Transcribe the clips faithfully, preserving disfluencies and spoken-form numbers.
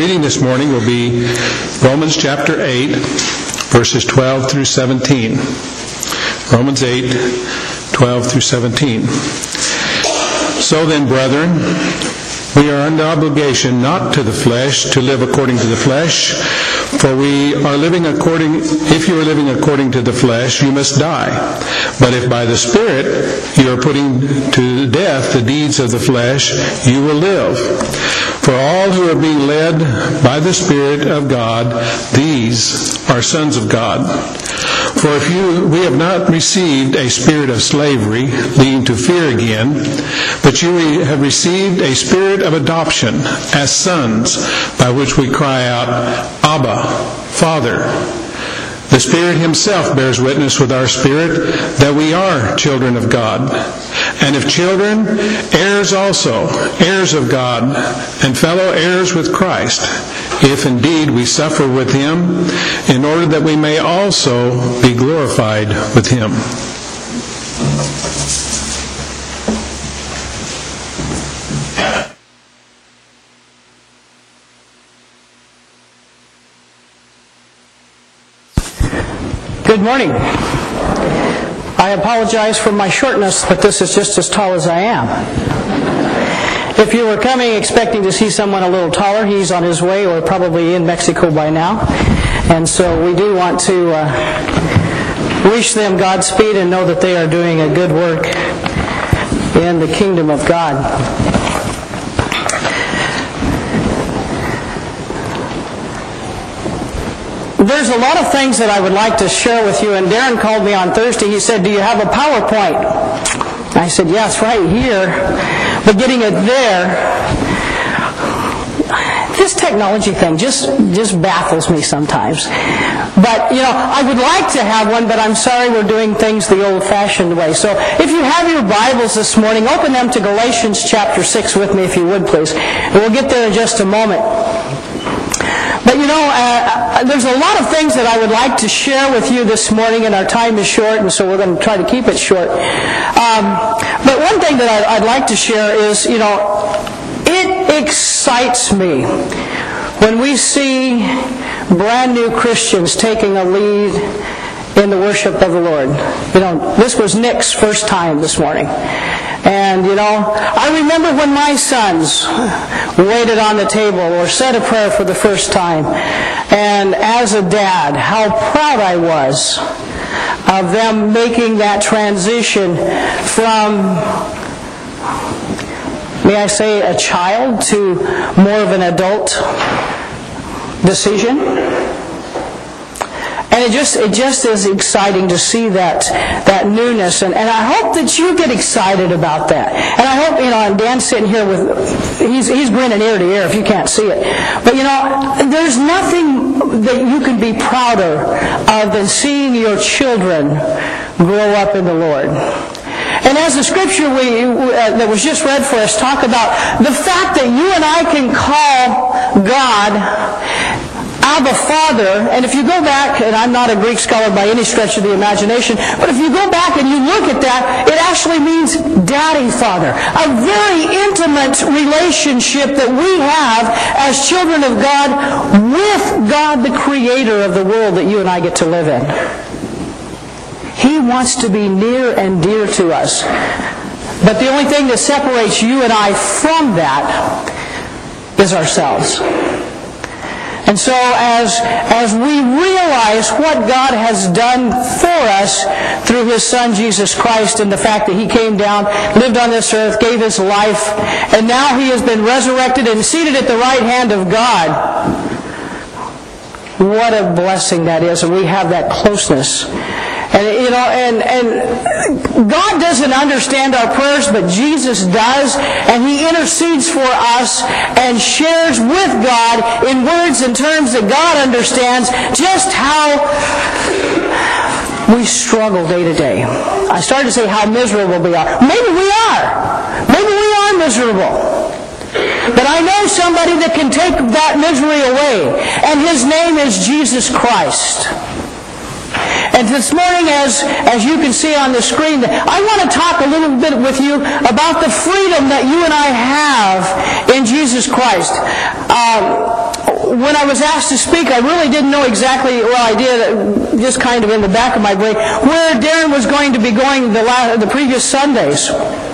reading this morning will be Romans chapter eight, verses twelve through seventeen. Romans eight, twelve through seventeen. So then, brethren, we are under obligation not to the flesh to live according to the flesh, for we are living according, if you are living according to the flesh, you must die. But if by the Spirit you are putting to death the deeds of the flesh, you will live. For all who are being led by the Spirit of God, these are sons of God. For if you, we have not received a spirit of slavery, leading to fear again, but you have received a spirit of adoption as sons, by which we cry out, Abba, Father. The Spirit Himself bears witness with our spirit that we are children of God. And if children, heirs also, heirs of God, and fellow heirs with Christ, if indeed we suffer with Him, in order that we may also be glorified with Him. Good morning. I apologize for my shortness, but this is just as tall as I am. If you were coming expecting to see someone a little taller, he's on his way or probably in Mexico by now. And so we do want to uh, wish them Godspeed and know that they are doing a good work in the kingdom of God. There's a lot of things that I would like to share with you, and Darren called me on Thursday. He said, do you have a PowerPoint? I said, yes, right here. But getting it there, this technology thing just, just baffles me sometimes. But, you know, I would like to have one, but I'm sorry we're doing things the old-fashioned way. So if you have your Bibles this morning, open them to Galatians chapter six with me, if you would, please. And we'll get there in just a moment. But you know, uh, there's a lot of things that I would like to share with you this morning, and our time is short, and so we're going to try to keep it short. Um, but one thing that I'd, I'd like to share is, you know, it excites me when we see brand new Christians taking a lead in the worship of the Lord. You know, this was Nick's first time this morning. And, you know, I remember when my sons waited on the table or said a prayer for the first time. And as a dad, how proud I was of them making that transition from, may I say, a child to more of an adult decision. And it just it just is exciting to see that that newness, and, and I hope that you get excited about that. And I hope, you know, and Dan's sitting here with he's he's grinning ear to ear if you can't see it. But you know, there's nothing that you can be prouder of than seeing your children grow up in the Lord. And as the scripture we uh, that was just read for us talk about the fact that you and I can call God Abba, Father, and if you go back, and I'm not a Greek scholar by any stretch of the imagination, but if you go back and you look at that, it actually means Daddy, Father. A very intimate relationship that we have as children of God with God, the Creator of the world that you and I get to live in. He wants to be near and dear to us. But the only thing that separates you and I from that is ourselves. And so as, as we realize what God has done for us through His Son Jesus Christ, and the fact that He came down, lived on this earth, gave His life, and now He has been resurrected and seated at the right hand of God, what a blessing that is, and we have that closeness. And you know, and, and God doesn't understand our prayers, but Jesus does, and He intercedes for us and shares with God in words and terms that God understands just how we struggle day to day. I started to say how miserable we are. Maybe we are. Maybe we are miserable. But I know somebody that can take that misery away, and His name is Jesus Christ. And this morning, as, as you can see on the screen, I want to talk a little bit with you about the freedom that you and I have in Jesus Christ. Um, when I was asked to speak, I really didn't know exactly, well, I did, just kind of in the back of my brain, where Darren was going to be going the, last, the previous Sundays.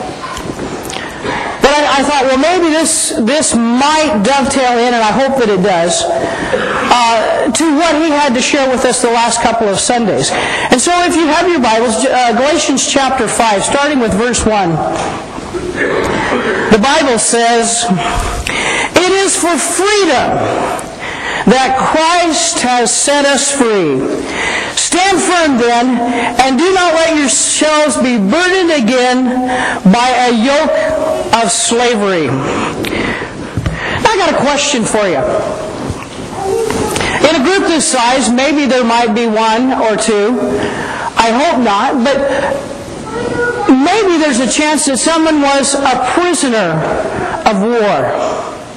But I, I thought, well, maybe this this might dovetail in, and I hope that it does, uh, to what he had to share with us the last couple of Sundays. And so if you have your Bibles, uh, Galatians chapter five, starting with verse one, the Bible says, "It is for freedom that Christ has set us free. Stand firm then, and do not let yourselves be burdened again by a yoke of slavery." Now I got a question for you. In a group this size, maybe there might be one or two. I hope not, but maybe there's a chance that someone was a prisoner of war.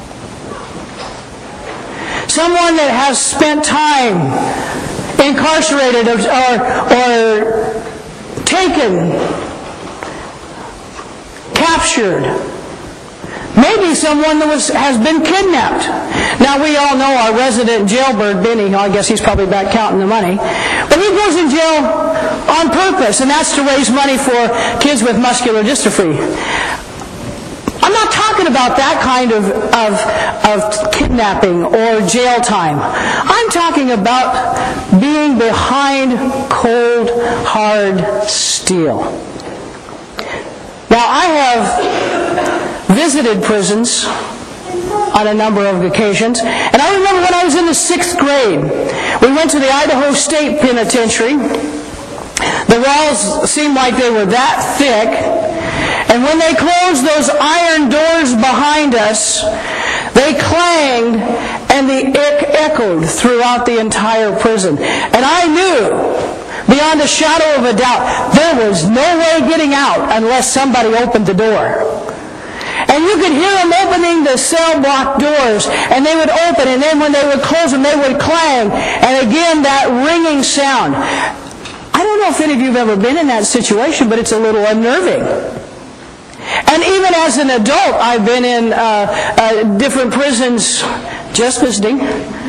Someone that has spent time incarcerated or, or, or taken, captured. Maybe someone that was, has been kidnapped. Now we all know our resident jailbird, Benny. I guess he's probably back counting the money. But he goes in jail on purpose, and that's to raise money for kids with muscular dystrophy. I'm not talking about that kind of, of, of kidnapping or jail time. I'm talking about being behind cold, hard steel. Now, I have visited prisons on a number of occasions, and I remember when I was in the sixth grade, we went to the Idaho State Penitentiary. The walls seemed like they were that thick. And when they closed those iron doors behind us, they clanged and they echoed throughout the entire prison. And I knew, beyond a shadow of a doubt, there was no way getting out unless somebody opened the door. And you could hear them opening the cell block doors, and they would open, and then when they would close them, they would clang. And again, that ringing sound. I don't know if any of you have ever been in that situation, but it's a little unnerving. And even as an adult, I've been in uh, uh, different prisons just visiting.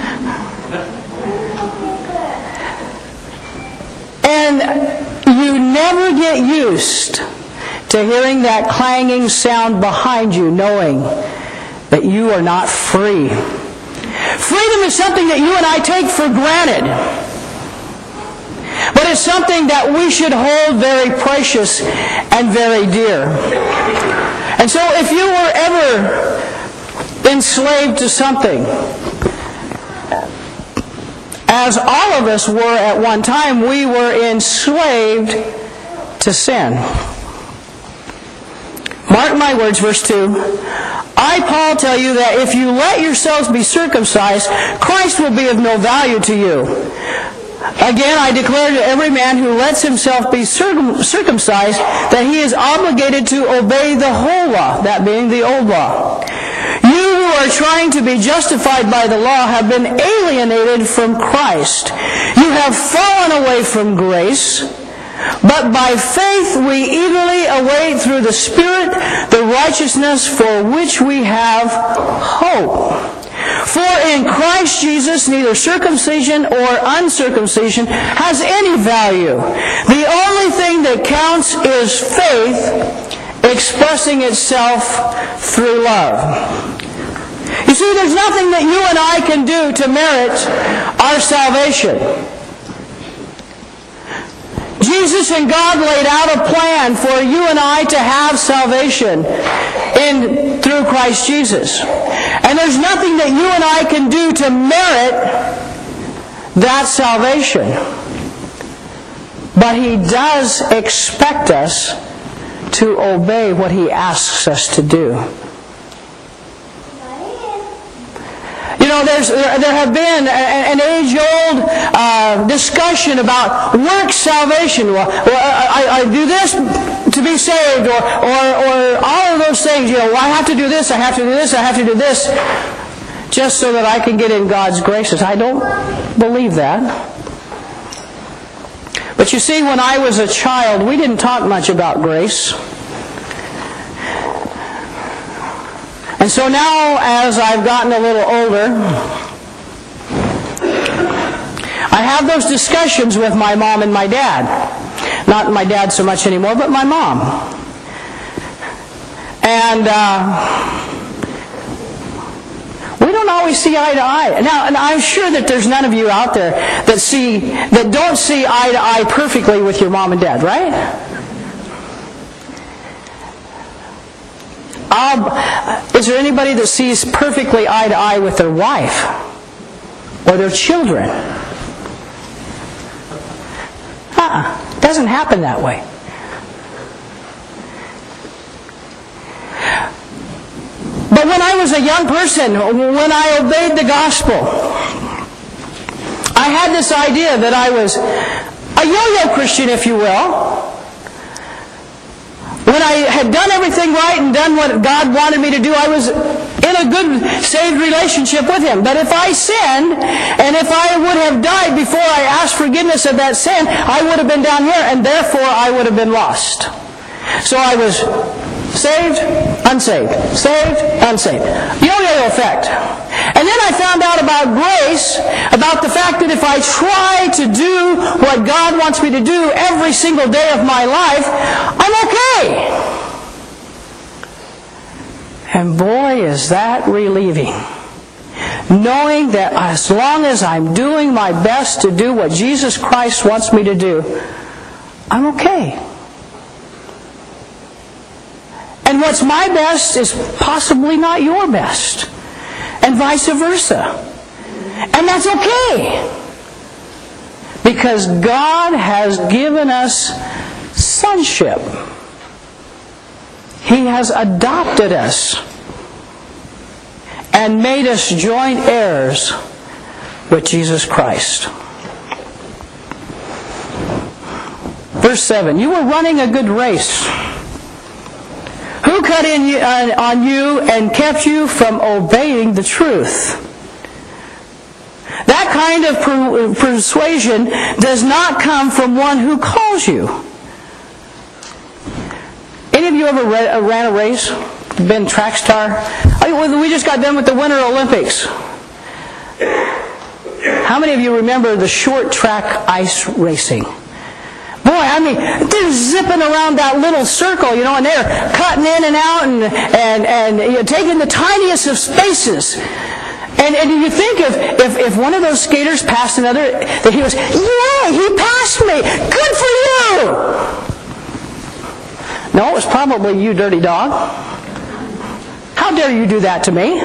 And you never get used to hearing that clanging sound behind you, knowing that you are not free. Freedom is something that you and I take for granted. But it's something that we should hold very precious and very dear. And so if you were ever enslaved to something, as all of us were at one time, we were enslaved to sin. Mark my words, verse two. "I, Paul, tell you that if you let yourselves be circumcised, Christ will be of no value to you. Again, I declare to every man who lets himself be circum- circumcised that he is obligated to obey the whole law," that being the old law. "You who are trying to be justified by the law have been alienated from Christ. You have fallen away from grace. But by faith we eagerly await through the Spirit the righteousness for which we have hope. For in Christ Jesus neither circumcision or uncircumcision has any value. The only thing that counts is faith expressing itself through love." You see, there's nothing that you and I can do to merit our salvation. Jesus and God laid out a plan for you and I to have salvation in through Christ Jesus. And there's nothing that you and I can do to merit that salvation. But He does expect us to obey what He asks us to do. You know, there's, there have been an age-old uh, discussion about work salvation. Well, I, I do this to be saved, or, or, or all of those things. You know, well, I have to do this, I have to do this, I have to do this, just so that I can get in God's graces. I don't believe that. But you see, when I was a child, we didn't talk much about grace. And so now, as I've gotten a little older, I have those discussions with my mom and my dad. Not my dad so much anymore, but my mom. And uh, we don't always see eye to eye. Now, and I'm sure that there's none of you out there that see that don't see eye to eye perfectly with your mom and dad, right? Um, is there anybody that sees perfectly eye to eye with their wife or their children? Uh-uh. It doesn't happen that way. But when I was a young person, when I obeyed the gospel, I had this idea that I was a yo-yo Christian, if you will. When I had done everything right and done what God wanted me to do, I was in a good, saved relationship with Him. But if I sinned, and if I would have died before I asked forgiveness of that sin, I would have been down here, and therefore I would have been lost. So I was saved, unsaved, saved, unsaved. Yo-yo effect. And then I found out about grace, about the fact that if I try to do what God wants me to do every single day of my life, I'm okay. And boy, is that relieving. Knowing that as long as I'm doing my best to do what Jesus Christ wants me to do, I'm okay. And what's my best is possibly not your best. And vice versa. And that's okay. Because God has given us sonship. He has adopted us and made us joint heirs with Jesus Christ. Verse seven, you were running a good race. Who cut in you, uh, on you and kept you from obeying the truth? That kind of per- persuasion does not come from one who calls you. Any of you ever re- uh, ran a race? Been track star? I, we just got done with the Winter Olympics. How many of you remember the short track ice racing? Boy, I mean, they're zipping around that little circle, you know, and they're cutting in and out and and, and you know, taking the tiniest of spaces. And, and you think if, if, if one of those skaters passed another, that he was, yeah, he passed me. Good for you. No, it was probably you, dirty dog. How dare you do that to me?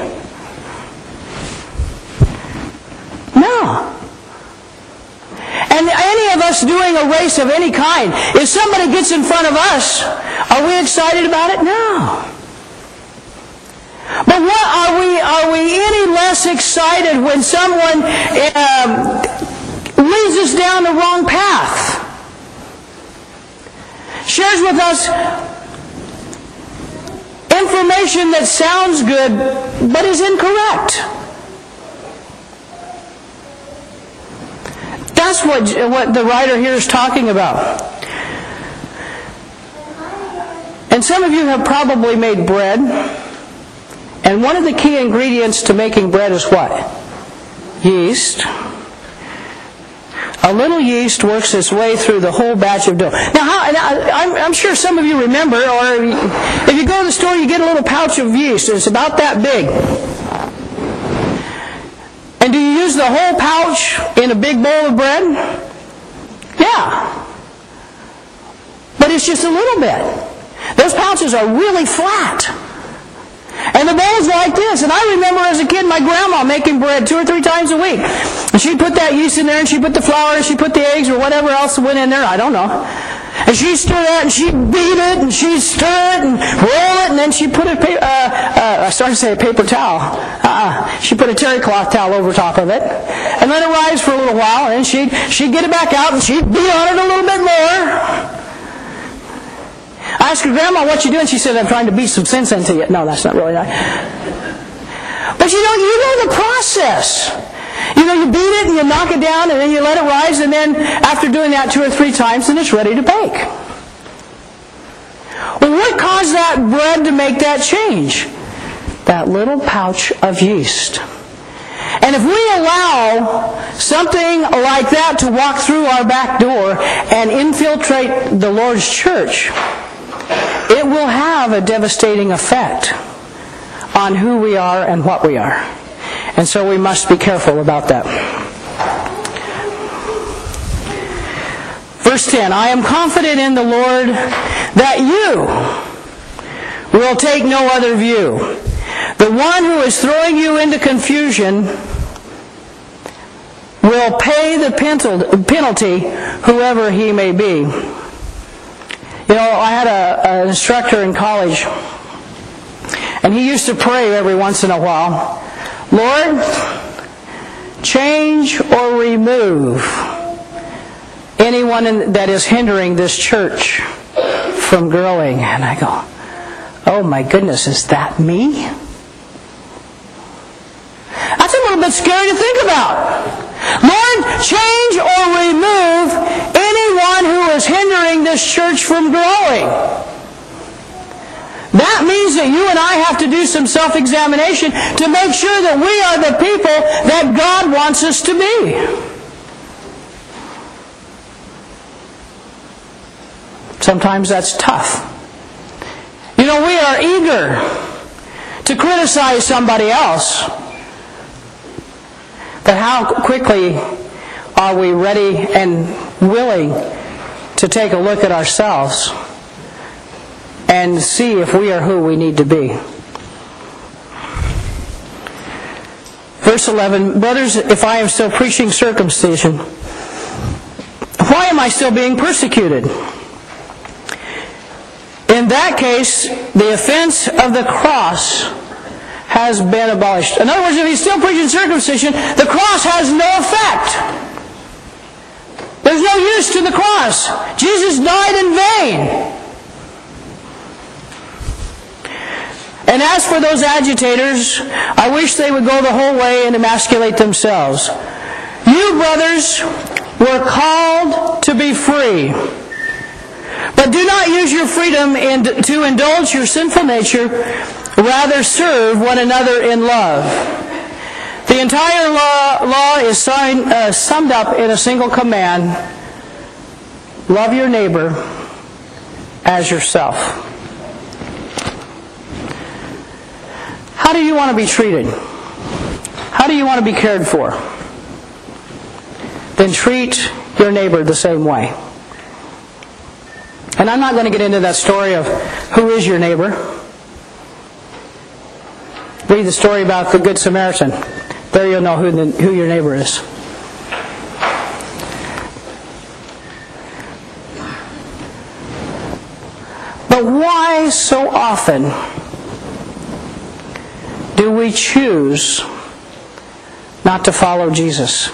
No. And any of us doing a race of any kind, if somebody gets in front of us, are we excited about it? No. But what are we? Are we any less excited when someone um, leads us down the wrong path? Shares with us information that sounds good, but is incorrect. That's what, what the writer here is talking about. And some of you have probably made bread. And one of the key ingredients to making bread is what? Yeast. A little yeast works its way through the whole batch of dough. Now, how, now I'm, I'm sure some of you remember, or if you go to the store, you get a little pouch of yeast. It's about that big. And do you use the whole pouch in a big bowl of bread? Yeah. But it's just a little bit. Those pouches are really flat. And the bowl's like this. And I remember as a kid my grandma making bread two or three times a week. And she'd put that yeast in there, and she'd put the flour, and she'd put the eggs, or whatever else went in there. I don't know. And she'd stir that, and she'd beat it, and she'd stir it, and roll it, and then she'd put a paper, uh, uh, I started to say a paper towel. Uh-uh. She'd put a terry cloth towel over top of it, and let it rise for a little while, and then she'd, she'd get it back out, and she'd beat on it a little bit more. I asked her, Grandma, what you doing? She said, I'm trying to beat some sense into you. No, that's not really that. But you know, you know the process. You know, you beat it and you knock it down and then you let it rise, and then after doing that two or three times, then it's ready to bake. Well, what caused that bread to make that change? That little pouch of yeast. And if we allow something like that to walk through our back door and infiltrate the Lord's church, it will have a devastating effect on who we are and what we are. And so we must be careful about that. Verse ten, I am confident in the Lord that you will take no other view. The one who is throwing you into confusion will pay the penalty, whoever he may be. You know, I had a, an instructor in college, and he used to pray every once in a while, Lord, change or remove anyone in, that is hindering this church from growing. And I go, oh my goodness, is that me? That's a little bit scary to think about. Lord, change or remove anyone who is hindering this church from growing. That means that you and I have to do some self-examination to make sure that we are the people that God wants us to be. Sometimes that's tough. You know, we are eager to criticize somebody else. But how quickly are we ready and willing to take a look at ourselves and see if we are who we need to be? Verse eleven, brothers, if I am still preaching circumcision, why am I still being persecuted? In that case, the offense of the cross has been abolished. In other words, if he's still preaching circumcision, the cross has no effect. There's no use to the cross. Jesus died in vain. And as for those agitators, I wish they would go the whole way and emasculate themselves. You, brothers, were called to be free. But do not use your freedom in, to indulge your sinful nature. Rather serve one another in love. The entire law, law is signed, uh, summed up in a single command. Love your neighbor as yourself. How do you want to be treated? How do you want to be cared for? Then treat your neighbor the same way. And I'm not going to get into that story of who is your neighbor. Read the story about the Good Samaritan. There you'll know who, the, who your neighbor is. But why so often do we choose not to follow Jesus?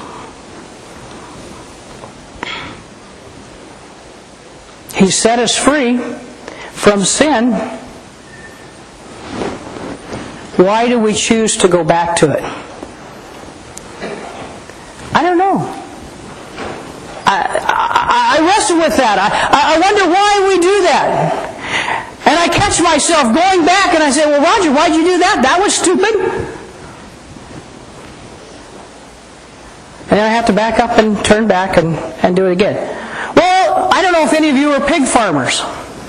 He set us free from sin. Why do we choose to go back to it? I don't know. I, I, I wrestle with that. I, I wonder why we do that. And I catch myself going back and I say, well, Roger, why'd you do that? That was stupid. And then I have to back up and turn back and, and do it again. Well, I don't know if any of you are pig farmers.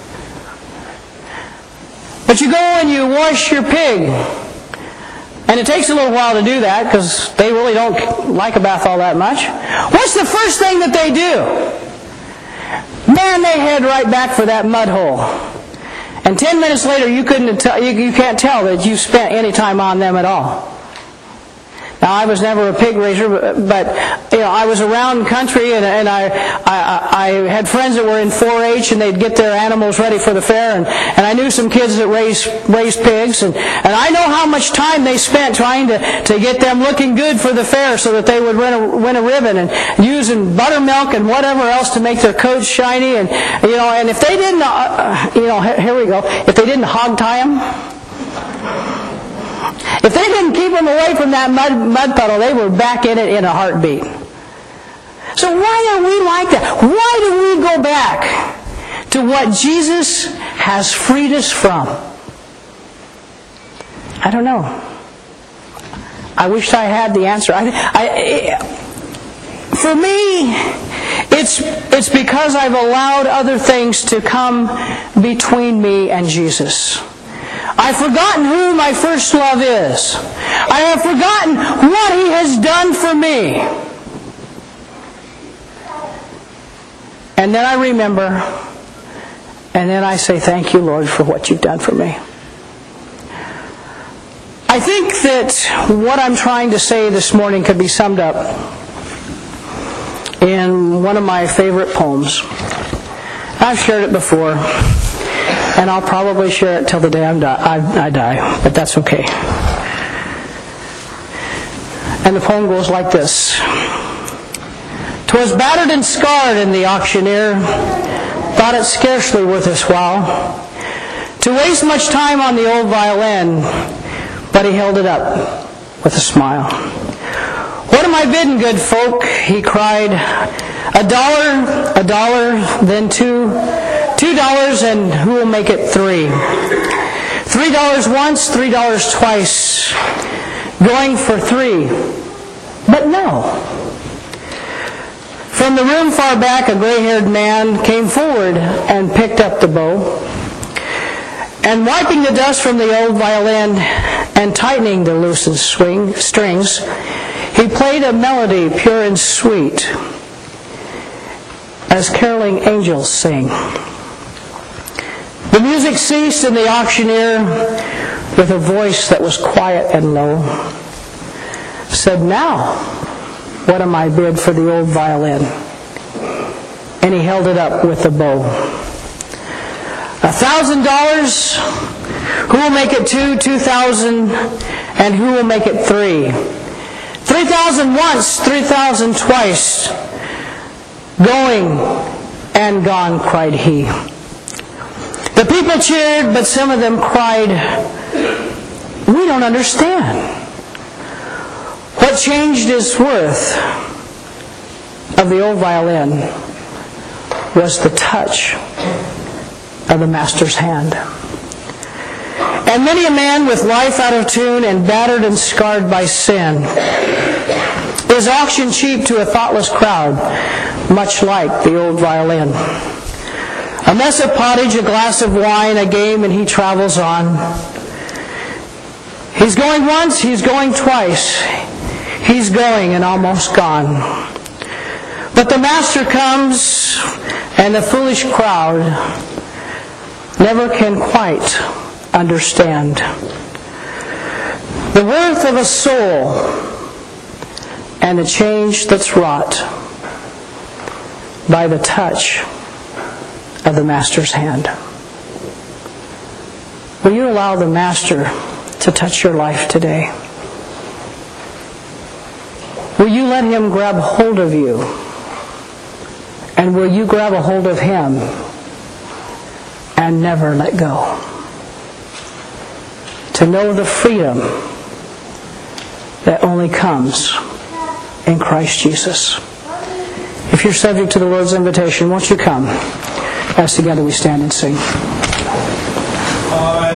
But you go and you wash your pig. And it takes a little while to do that because they really don't like a bath all that much. What's the first thing that they do? Man, they head right back for that mud hole. And ten minutes later, you couldn't tell, you, you can't tell that you spent any time on them at all. Now, I was never a pig raiser, but, but you know, I was around country, and, and I, I, I had friends that were in four H, and they'd get their animals ready for the fair, and, and I knew some kids that raised raised pigs, and, and I know how much time they spent trying to, to get them looking good for the fair, so that they would win a, win a ribbon, and using buttermilk and whatever else to make their coats shiny, and you know, and if they didn't, uh, you know, here we go, if they didn't hog tie them. If they didn't keep them away from that mud, mud puddle, they were back in it in a heartbeat. So why are we like that? Why do we go back to what Jesus has freed us from? I don't know. I wish I had the answer. I, I, for me, it's, it's because I've allowed other things to come between me and Jesus. I've forgotten who my first love is. I have forgotten what He has done for me. And then I remember, and then I say, thank you, Lord, for what you've done for me. I think that what I'm trying to say this morning could be summed up in one of my favorite poems. I've shared it before, and I'll probably share it till the day I'm di- I, I die, but that's okay. And the poem goes like this. 'Twas battered and scarred, and the auctioneer thought it scarcely worth his while to waste much time on the old violin, but he held it up with a smile. "What am I bidding, good folk?" he cried. "A dollar, a dollar, then two, two dollars, and who will make it three? Three dollars once, three dollars twice, going for three." But no. From the room far back, a gray-haired man came forward and picked up the bow. And wiping the dust from the old violin and tightening the loosened swing strings, he played a melody pure and sweet, as caroling angels sing. The music ceased, and the auctioneer, with a voice that was quiet and low, said, "Now, what am I bid for the old violin?" And he held it up with the bow. "A thousand dollars. Who will make it two? Two thousand. And who will make it three? Three thousand once, three thousand twice. Going and gone," cried he. The people cheered, but some of them cried, "We don't understand." What changed his worth of the old violin was the touch of the Master's hand. And many a man with life out of tune and battered and scarred by sin is auctioned cheap to a thoughtless crowd, much like the old violin. A mess of pottage, a glass of wine, a game, and he travels on. He's going once, he's going twice. He's going and almost gone. But the Master comes, and the foolish crowd never can quite understand the worth of a soul and the change that's wrought by the touch of the Master's hand. Will you allow the Master to touch your life today? Will you let Him grab hold of you? And will you grab a hold of Him and never let go? To know the freedom that only comes in Christ Jesus. If you're subject to the Lord's invitation, won't you come as together we stand and sing?